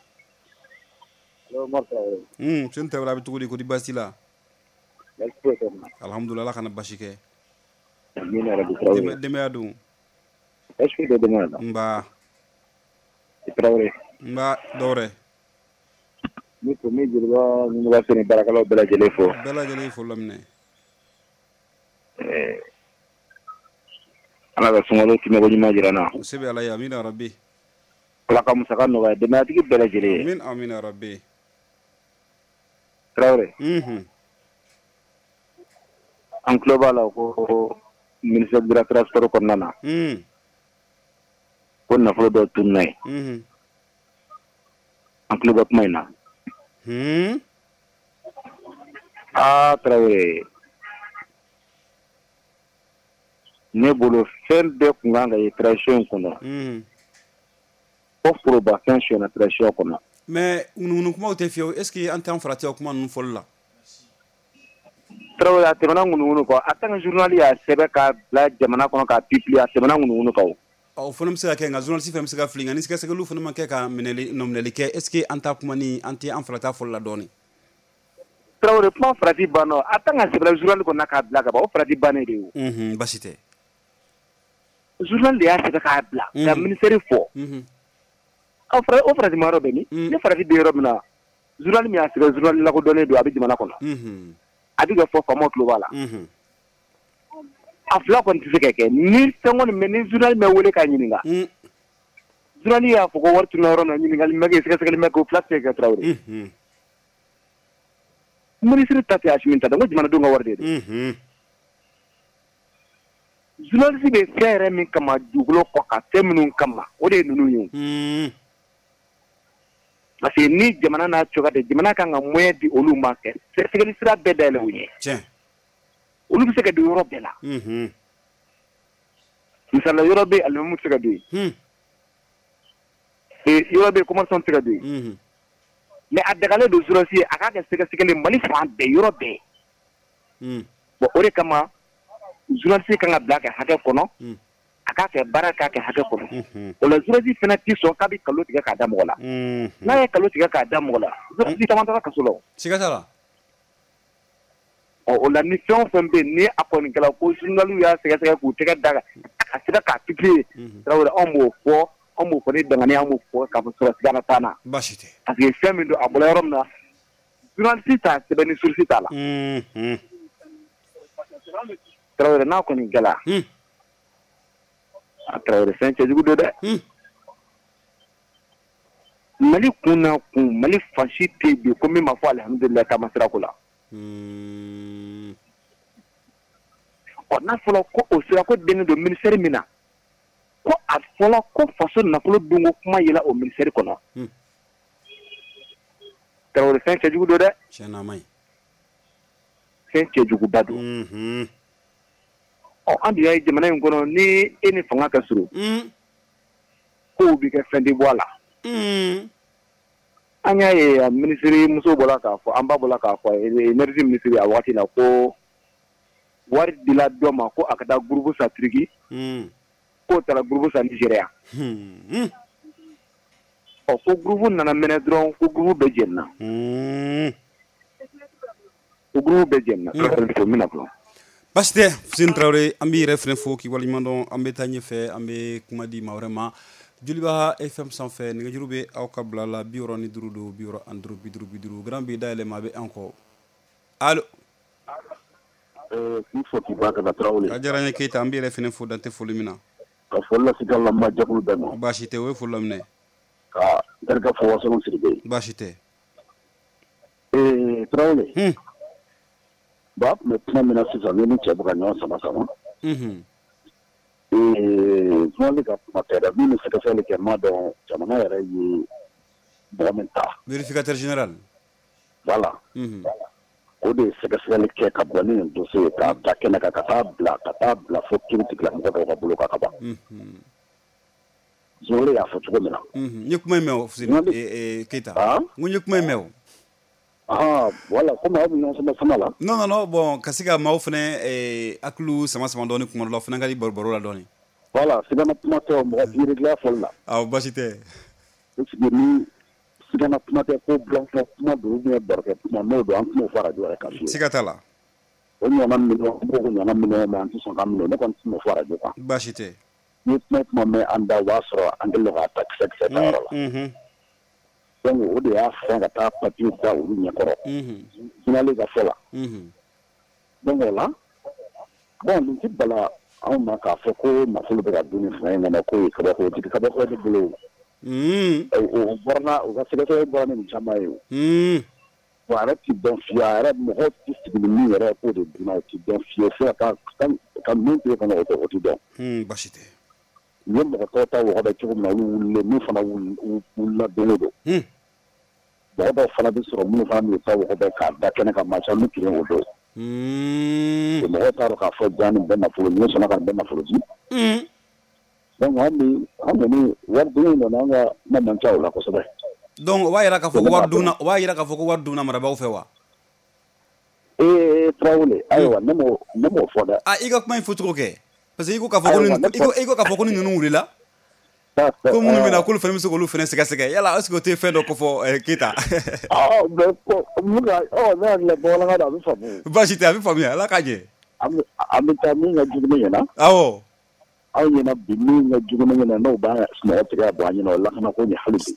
Hello Marta. Hmm, sente wala bitugudi ko di basila. Merci. Alhamdulillah kana bashike. Mina rabi Traoré. Deme deme adu. Est-ce que de demain là? Mba. Traoré. Mba dore. Ni ko mi jirba ni wa sene barakalo bela jele fo. Bela jeli fo lamne. Eh. Ala ga sungalo ti me ko nyima jirana. Sebe ala ya mina rabbi. Ala ka musaka no ga de ma tigi bela jele. Min amina rabbi. Traoré. Mhm. An global ko ministre de la transport ko nana. Mhm. Ko na fo do tunai. Mhm. An global ko maina. Mhm. Ah Traoré. Ne bolo fel de kunganga e trashon kono. Mhm. Ko proba tension na trashon kono. Mais nous comment te fio est-ce que en temps fraté comment nous folla? Traoré a temana ngunu ko atanga journal ya sebe ka la jamana kono ka people ya temana ngunu ko. Au fonum se ka nga journaliste fem se ka flinga ni se ka se lu fonum ka ka meneli nomneli ke est-ce que en temps comment ni anti en fraté folla doni? Traoré kuma frati bano atanga sebe la journal ko na ka blaga ba o frati bane de. Mhm, basite. journal de y'a sɛbɛn k'a bila ka ministère fɔ aw fara o farati ma yɔrɔ bɛ min ne farati bɛ yɔrɔ min na journal min y'a sɛbɛn journal lakodɔnnen don a bɛ jamana kɔnɔ a bɛ ka fɔ faamaw tulo b'a la a fila kɔni tɛ se ka kɛ ni fɛn kɔni mɛ ni journal mɛ wele k'a ɲininka journal y'a fɔ ko wari tunna yɔrɔ min na ɲininkali mɛ kɛ sɛgɛsɛgɛli mɛ k'o fila tɛ kɛ Tarawele ministre ta tɛ Asimi ta dɛ n ko jamanadenw ka wari de don journaliste bɛ fɛn yɛrɛ min kama dugukolo kɔ ka fɛn minnu kama o de ye ninnu ye parce que ni jamana n'a cogoya de jamana kan ka moyen di olu ma kɛ sɛgɛsɛgɛli sira bɛɛ dayɛlɛ u ye olu bɛ se ka don yɔrɔ bɛɛ la misali yɔrɔ bɛ alimamu tɛ se ka don yen yɔrɔ bɛ commerçant tɛ se ka don yen mais a dagalen don journaliste ye a k'a kɛ sɛgɛsɛgɛli Mali fan bɛɛ yɔrɔ bɛɛ bon o de kama journaliste kan ka bila kɛ hakɛ kɔnɔ a k'a kɛ baara k'a kɛ hakɛ kɔnɔ o la journaliste fana tɛ sɔn k'a bɛ kalo tigɛ k'a da mɔgɔ la n'a ye kalo tigɛ k'a da mɔgɔ la journaliste caman taara kaso la siga t'a la o la ni fɛn o fɛn bɛ yen ni a kɔni kɛla ko journalists y'a sɛgɛsɛgɛ k'u tɛgɛ da ka sira k'a publier Tarawele anw b'o fɔ anw b'o fɔ ni danganiya anw b'o fɔ k'a fɔ sɔrɔ siga t'an na baasi tɛ parce que fɛn min don a bɔra yɔrɔ min na journaliste t'a sɛbɛn ni source t'a la Tarawele n'a kɔni kɛla a Tarawele fɛn cɛjugu don dɛ Mali kun na kun Mali fansi tɛ bi ko min ma fɔ alihamudulila taama sira ko la ɔ n'a fɔra ko o sira ko dennen don ministère min na ko a fɔra ko faso nafolo dunko kuma yela o ministère kɔnɔ Tarawele fɛn cɛjugu don dɛ tiɲɛna a ma ɲi fɛn cɛjuguba don ɔ an dun y'a ye jamana in kɔnɔ ni e ni fanga ka surun kow bɛ kɛ fɛn tɛ bɔ a la an y'a ye minisiri muso bɔra k'a fɔ an ba bɔra k'a fɔ énergie minisiri a waati la ko wari dila dɔ ma ko a ka taa groupe san Turki k'o taara groupe san Nigéria ɔ ko groupe nana mɛnɛ dɔrɔn ko groupe bɛɛ jɛnna ko groupe bɛɛ jɛnna ko mina fɔlɔ baasi tɛ Fuseni Tarawele an b'i yɛrɛ fɛnɛ fo k'i waleɲuman dɔn an bɛ taa ɲɛfɛ an bɛ kuma di maa wɛrɛ ma Joliba F M sanfɛ nɛgɛjuru bɛ aw ka bila la bi wɔɔrɔ ni duuru don bi wɔɔrɔ ani duuru bi duuru bi duuru grand bi dayɛlɛ maa bɛ an kɔ allo k'i fo k'i ba ka Tarawele a diyara n ye Keyita an b'i yɛrɛ fɛnɛ fo dan tɛ foli min na ka foli lase ka lamɛn jɛkulu bɛɛ ma baasi tɛ o ye foli laminɛ ka Garga fo Wasolo Sidibe baasi tɛ Tarawele ba tun bɛ kuma min na sisan ni ni cɛ bɛ ka ɲɔgɔn sama sama journaliste ka kuma tɛ dɛ min bɛ sɛgɛsɛgɛli kɛ ma dɔn jamana yɛrɛ ye mɔgɔ min ta vérificateur général voilà o de ye sɛgɛsɛgɛli kɛ ka bɔ ni nin dossier ye k'a da kɛnɛ kan ka taa bila ka taa bila fo kiiri tigilamɔgɔ dɔw ka bolo kan ka ban journaliste y'a fɔ cogo min na n ye kuma in mɛn o Fuseni Keyita n ko n ye kuma in mɛn o ah voilà comme aw bɛ ɲɔgɔn sama sama la non non non bon ka se ka maaw fɛnɛ hakiliw sama sama dɔɔni kuma dɔ la o fɛnɛ ka di baro baro la dɔɔni voilà sigana kuma tɛ o mɔgɔ b'i réglé fɔli la awɔ baasi tɛ parce que ni sigana kuma tɛ ko bilanfɔ kuma don ou bien barokɛ kuma n'o don an tɛn'o fɔ radio yɛrɛ kan fiyewu siga t'a la o ɲɔgɔnna minɛ an b'o ɲɔgɔnna minɛ mais an tɛ sɔn k'an minɛ ne kɔni tɛn'o fɔ radio kan baasi tɛ ni kuma kuma mɛn an da o b'a sɔrɔ an kɛlen don k'a ta kisɛ kisɛ ta yɔrɔ la donc o de y'a fɛn ka taa papier da olu ɲɛkɔrɔ journaliste ka fɔ la donc o la bon nin tɛ bala anw ma k'a fɔ ko nafolo bɛ ka dun nin fanga in kɔnɔ k'o ye kabako ye tigi kabako ye ne bolo o bɔra o ka sɛgɛsɛgɛli bɔra ni nin caman ye o bon a yɛrɛ tɛ dɔn fiyewu a yɛrɛ mɔgɔ tɛ sigi ni min yɛrɛ k'o de dunna o tɛ dɔn fiyewu fo ka taa ka min to yen kɔnɔ o tɛ o tɛ dɔn baasi tɛ u ye mɔgɔ tɔw ta wɔgɔ bɛ cogo min na olu wulilen min fana wulila don o don mɔgɔ dɔw fana bɛ sɔrɔ minnu fana bɛ ta wɔgɔ bɛ k'a da kɛnɛ kan maa caman bɛ kilen o don mɔgɔ t'a dɔn k'a fɔ jaa nin bɛɛ nafolo nin sɔnna ka nin bɛɛ nafolo di donc an bɛ an kɔni wari dunni nana an ka kuma man ca o la kosɛbɛ donc o b'a yira k'a fɔ ko wari dunna o b'a yira k'a fɔ ko wari dunna marabaaw fɛ wa ee Tarawele ayiwa ne m'o ne m'o fɔ dɛ ah i ka kuma in fɔcogo kɛ parce que i ko k'a fɔ ko ni i ko k'a fɔ ko ni ninnu wulila ko minnu bɛ na k'olu fana bɛ se k'olu fana sɛgɛsɛgɛ yala est-ce que o tɛ fɛn dɔ kofɔ Keyita ɔ mais ko mun ka ɔ ne hakili la bamanankan na a bɛ faamu baasi tɛ a bɛ faamuya ala k'a ɲɛ an bɛ taa min ka jugu ne ɲɛna awɔ aw ɲɛna bi min ka jugu ne ɲɛna n'o b'a sunɔgɔ tigɛ ka bɔ an ɲɛna o lakana ko ɲɛ hali bi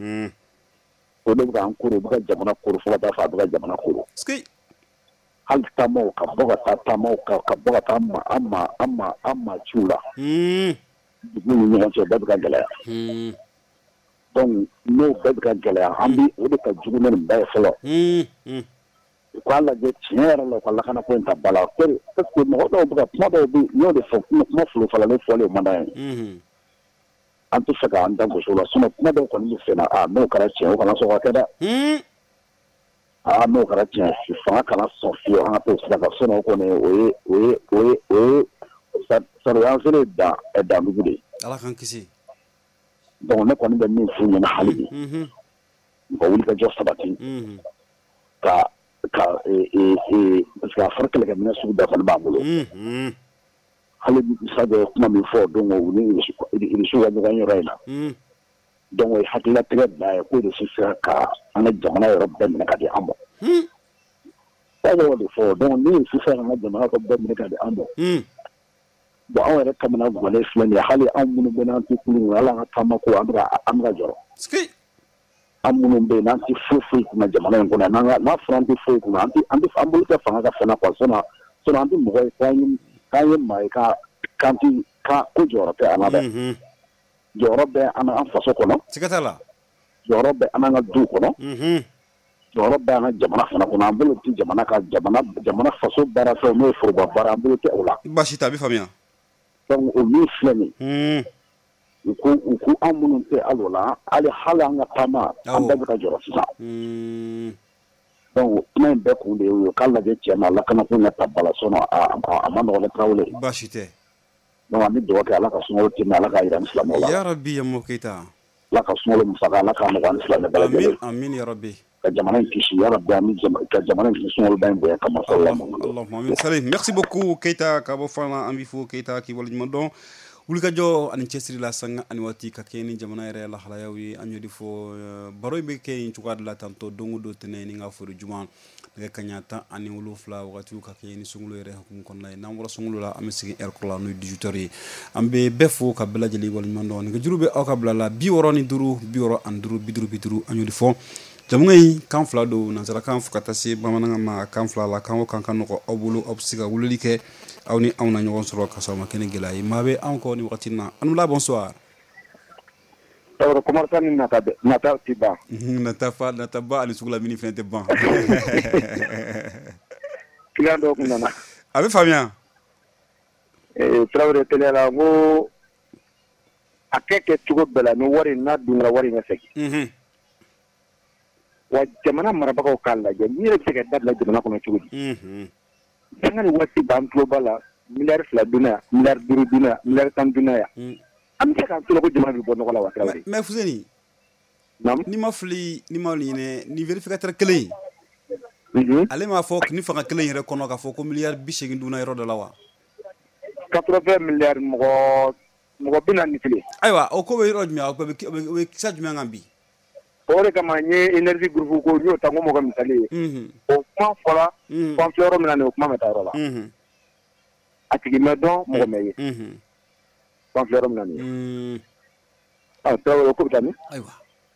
o de bɛ k'an koro u bɛ ka jamana koro fo ka taa fɔ a bɛ ka jamana koro hali taamaw ka bɔ ka taa taamaw ka ka bɔ ka taa an ma an ma an ma an ma ciw la dugu ni ɲɔgɔn cɛ bɛɛ bɛ ka gɛlɛya donc n'o bɛɛ bɛ ka gɛlɛya an bi o de ka jugu ne nin bɛɛ ye fɔlɔ u k'a lajɛ tiɲɛ yɛrɛ la u ka lakana ko in ta ba la parce que mɔgɔ dɔw bɛ ka kuma dɔw bɛ yen n y'o de fɔ kuma folofalalen fɔlen man d'an ye an tɛ fɛ k'an da gosi o la sinon kuma dɔw kɔni bɛ sen na a n'o kɛra tiɲɛ o kana sɔn ka kɛ dɛ aa n'o kɛra tiɲɛ fanga kana sɔn fiyewu an ka t'o sira kan sinon o kɔni o ye o ye o ye o ye sariya feere dan dandugu de ye. Ala k'an kisi. donc ne kɔni bɛ min f'u ɲɛna hali bi u ka wuli ka jɔ sabati ka ka parce que a fɔra kɛlɛkɛminɛ sugu bɛɛ kɔni b'an bolo hali isa bɛ kuma min fɔ donc u ni irisiw ka ɲɔgɔn yɔrɔ in na donc o ye hakililatigɛ bila ye k'o de si sera ka an ka jamana yɔrɔ bɛɛ minɛ ka di an ma o de y'o de fɔ donc ni irisi sera ka an ka jamana yɔrɔ bɛɛ minɛ ka di an ma bon anw yɛrɛ kamana guwanen filɛ nin ye hali anw minnu bɛ n'an tɛ kulu hali an ka taama ko an bɛ ka an bɛ ka jɔrɔ an minnu bɛ yen n'an tɛ foyi foyi kunna jamana in kɔnɔ n'an n'a fɔra an tɛ foyi kunna an tɛ an tɛ an bolo tɛ fanga ka fɛn na quoi sinon sinon an tɛ mɔgɔ ye k'an ye k'an ye maa ye ka k'an tɛ ka ko jɔyɔrɔ tɛ an na dɛ jɔyɔrɔ bɛ an an faso kɔnɔ siga t'a la jɔyɔrɔ bɛ an ka duw kɔnɔ jɔyɔrɔ bɛ an ka jamana fana kɔnɔ an bolo tɛ jamana ka jamana jamana faso baara fɛn n'o ye foroba baara an bolo tɛ o la baasi t'a bɛ faamuya donc o min filɛ nin ye u ko u ko an minnu tɛ hali o la hali hali an ka taama an bɛɛ bɛ ka jɔrɔ sisan donc kuma in bɛɛ kun de ye o ye k'a lajɛ tiɲɛ na lakana ko in ka ta bala sinon a a ma nɔgɔn ne Tarawele baasi tɛ donc an bɛ dugawu kɛ ala ka sunkalo tɛmɛ ala ka jira ni silamɛw la yarabi Yamo Keyita ala ka sunkalo musaka ala k'a nɔgɔya ni silamɛ bɛɛ lajɛlen amin yarabi ka jamana in kisi yarabi an bɛ ka jamana in kisi sunkalo ba in bonya kama Allahumma amin salim merci beaucoup Keyita ka bɔ fana an bɛ fo Keyita k'i waleɲuman dɔn wulikajɔ ani cɛsiri la sanga ani waati ka kɛ ni jamana yɛrɛ lahalayaw ye an y'o de fɔ baro in bɛ kɛ yen cogoya de la tantɔ don o don tɛnɛ ni ka fori juma nɛgɛ kaɲa tan ani wolonwula wagatiw ka kɛ ni sunkalo yɛrɛ hukumu kɔnɔna ye n'an bɔra sunkalo la an bɛ segin heure kɔrɔ la n'o ye dix-huit heures ye an bɛ bɛɛ fo ka bɛɛ lajɛlen waleɲuman dɔn nɛgɛjuru bɛ aw ka bila la bi wɔɔrɔ ni duuru bi wɔɔrɔ ani duuru bi duuru bi duuru an y'o de fɔ jamukan in kan fila don nansarakan fo ka taa se bamanankan ma kan fila la kan o kan ka nɔgɔ aw bolo aw bɛ se ka weleli kɛ aw ni anw na ɲɔgɔn sɔrɔ ka sɔrɔ a ma kɛ ni gɛlɛya ye maa bɛ anw kɔ ni wagati na Anula bonsoir Tarawele Komar ni nata nata ti ban nata fa nata ba ani sugula mini fɛn tɛ ban client dɔ kun nana a bɛ faamuya eh Tarawele tele la ko a kɛ kɛ cogo bɛɛ la ni wari n'a dunna wari in ka segin wa jamana marabagaw k'a lajɛ ni yɛrɛ bɛ se ka dabila jamana kɔnɔ cogo di sanga ni waati b'an tulo b'a la miliyari fila dunna miliyari duuru dunna miliyari tan dunna yan an bɛ se k'an tulo ko jamana bɛ bɔ nɔgɔ la wa Tarawele mais Fuseni ni ma fili ni ma ɲinɛ ni vérificateur kelen in ale m'a fɔ ni fanga kelen yɛrɛ kɔnɔ k'a fɔ ko miliyari bi seegin dunna yɔrɔ dɔ la wa quatre-vingts miliyari mɔgɔ mɔgɔ bi naani ni kelen ayiwa o ko bɛ yɔrɔ jumɛn o bɛ kisa jumɛn kan bi o de kama n ye énergie groupe ko n y'o ta n ko mɔgɔ misali ye o kuma fɔra fɔ an filɛ yɔrɔ min na nin o kuma bɛ taa yɔrɔ la a tigi mɛ dɔn mɔgɔ mɛ ye fɔ an filɛ yɔrɔ min na nin ye ah Tarawele o ko bɛ taa min ayiwa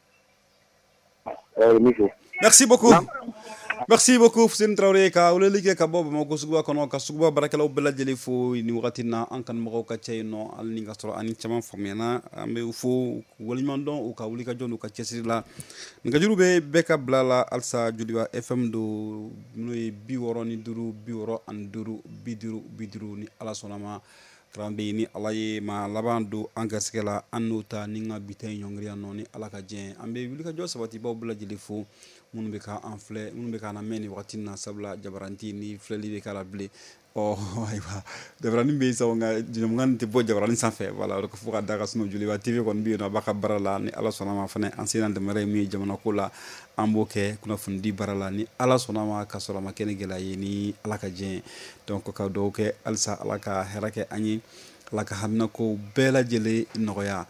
ɛɛ min fɔ merci beaucoup merci beaucoup Fuseni Traoré ka weleli kɛ ka bɔ Bamakɔ suguba kɔnɔ ka suguba baarakɛlaw bɛɛ lajɛlen fo ni wagati na an kanubagaw ka ca yen nɔ hali ni ka sɔrɔ ani caman faamuyana an bɛ fo waleɲuman dɔn u ka wulikajɔ n'u ka cɛsiri la nɛgɛjuru bɛ bɛɛ ka bila la halisa Joliba F M don n'o ye bi wɔɔrɔ ni duuru bi wɔɔrɔ ani duuru bi duuru bi duuru ni Ala sɔnna ma karan bɛ yen ni Ala ye maa laban don an garisɛgɛ la an n'o ta ni ka bi ta in ɲɔngiriya nɔ ni Ala ka diɲɛ an bɛ wulikajɔ sabatibaw bɛɛ lajɛlen fo minnu bɛ k'an filɛ minnu bɛ k'an lamɛn nin wagati na sabula jabaranti ni filɛli bɛ k'a la bilen ɔ ayiwa jabarani bɛ yen sa nka jamukan tɛ bɔ jabarani sanfɛ voilà o fo ka da ka sunɔgɔ Joliba T V kɔni bɛ yen nɔ a b'a ka baara la ni Ala sɔnna ma fana an sera dɛmɛrɛ ye min ye jamana ko la an b'o kɛ kunnafoni di baara la ni Ala sɔnna ma ka sɔrɔ a ma kɛ ni gɛlɛya ye ni Ala ka diɲɛ donc ka dugawu kɛ halisa Ala ka hɛrɛ kɛ an ye Ala ka haminako bɛɛ lajɛlen nɔgɔya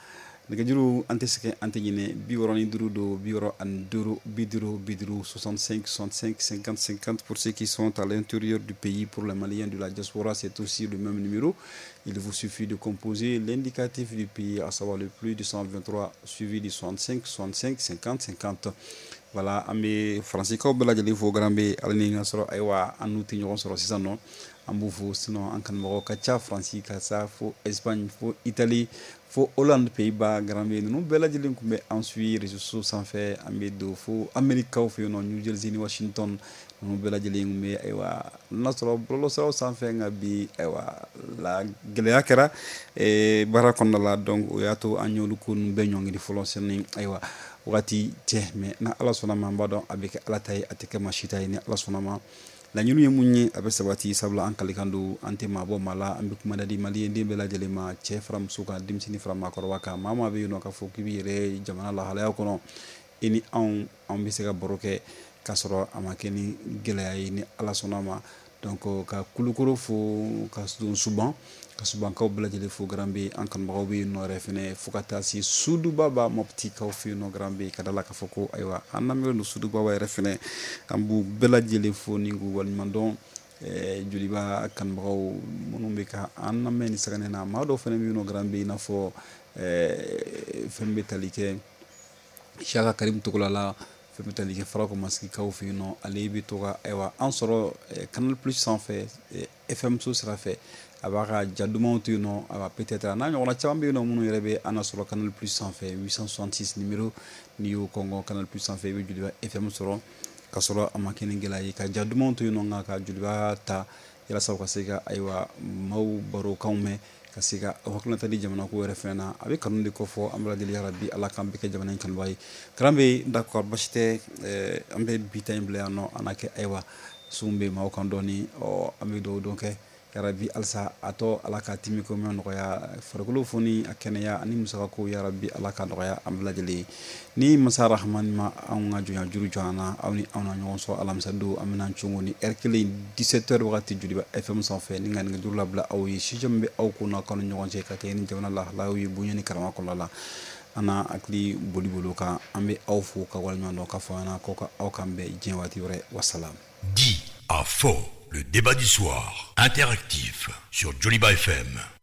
nɛgɛjuru an tɛ sɛgɛn an tɛ ɲinɛ bi wɔɔrɔ ni duuru do bi wɔɔrɔ ani duuru bi duuru bi duuru soixante-cinq soixante-cinq cinquante cinquante pour ceux qui sont à l'intérieur du pays. Pour les Maliens de la diaspora, c'est aussi le même numéro. Il vous suffit de composer l'indicatif du pays, à savoir le plus deux cent vingt-trois suivi du soixante-cinq soixante-cinq cinquante cinquante. Voilà, an bɛ faransikaw bɛɛ lajɛlen fo garan bɛ ala ni ka sɔrɔ ayiwa an n'u tɛ ɲɔgɔn sɔrɔ sisan nɔ an b'u fo sinon an kanubagaw ka ca faransi ka sa fo Espagne fo Italie fo Hollande Pays-Bas garan bɛ ninnu bɛɛ lajɛlen tun bɛ an suit réseaux sociaux sanfɛ an bɛ don fo Américaw fɛ yen nɔ New Jersey ni Washington ninnu bɛɛ lajɛlen tun bɛ ayiwa n'a sɔrɔ bɔlɔlɔsiraw sanfɛ nka bi ayiwa la gɛlɛya kɛra baara kɔnɔna la donc o y'a to an y'olu ko ninnu bɛɛ ɲɔngiri fɔlɔ sani ayiwa wagati cɛ mais na ala sɔnna ma an b'a dɔn a bɛ kɛ ala ta ye a tɛ kɛ maa si ta ye ni ala sɔnna ma laɲini ye mun ye a bɛ sabati sabula an kalikan don an tɛ maabɔ maa la an bɛ kuma da di maliyɛn den bɛɛ lajɛlen ma cɛ fara muso kan denmisɛnnin fara maakɔrɔba kan maa maa bɛ yen nɔ k'a fɔ k'i bɛ yɛrɛ jamana lahalaya kɔnɔ i ni anw anw bɛ se ka baro kɛ k'a sɔrɔ a ma kɛ ni gɛlɛya ye ni ala sɔnna ma donc ka kulukoro fo ka don suban ka subankaw bɛɛ lajɛlen fo garan bɛ an kanubagaw bɛ yen nɔ yɛrɛ fɛnɛ fo ka taa se Sudubaba Moptikaw fɛ yen nɔ garan bɛ ka da la k'a fɔ ko ayiwa an lamɛnlen don Sudubaba yɛrɛ fɛnɛ an b'u bɛɛ lajɛlen fo ni k'u waleɲuman dɔn Joliba kanubagaw minnu bɛ ka an lamɛn ni saganɛ na maa dɔw fɛnɛ bɛ yen nɔ garan bɛ i n'a fɔ fɛn bɛ tali kɛ Siyaka Karimu Togola la fɛn bɛ tali kɛ Farakɔ Masigi kaw fɛ yen nɔ ale bɛ to ka ayiwa an sɔrɔ Canal Plus sanfɛ F M so sira fɛ a b'a ka ja dumanw to yen nɔ a b'a peut-être a n'a ɲɔgɔnna caman bɛ yen nɔ minnu yɛrɛ bɛ an sɔrɔ Canal Plus sanfɛ huit cent soixante-six numéro n'i y'o kɔngɔ Canal Plus sanfɛ i bɛ Joliba F M sɔrɔ ka sɔrɔ a ma kɛ ni gɛlɛya ye ka ja dumanw to yen nɔ nka ka Joliba ta yalasa ka se ka ayiwa maaw barokanw mɛn ka se ka hakilinata di jamana ko yɛrɛ fɛnɛ na a bɛ kanu de kofɔ an bɛ deli yarabi ala k'an bɛ kɛ jamana in kanuba ye karan bɛ d'accord basi tɛ an bɛ bi ta in bila yan nɔ an na kɛ ayiwa sun bɛ maaw kan dɔɔni ɔ an bɛ dugawu dɔn kɛ yarabi alisa a tɔ ala ka timi ko mɛn nɔgɔya farikolo foni a kɛnɛya ani musaka ko yarabi ala ka nɔgɔya an bɛɛ lajɛlen ye ni masa rahamani ma anw ka jɔnya juru jɔ an na aw ni anw na ɲɔgɔn sɔrɔ alamisa don an bɛna cogo ni heure kelen dix-sept heures wagati Joliba F M sanfɛ ni ka nɛgɛjuru labila aw ye sujet min bɛ aw kun na k'aw ni ɲɔgɔn cɛ ka kɛ ni jamana lahalayaw ye bonya ni karama kɔnɔna la an na hakili boli boli kan an bɛ aw fo ka waleɲuman dɔn k'a fɔ an ɲɛna ko ka aw kan bɛn diɲɛ waati wɛrɛ wasalam. Dit à faux, le débat du soir, interactif sur Joliba F M.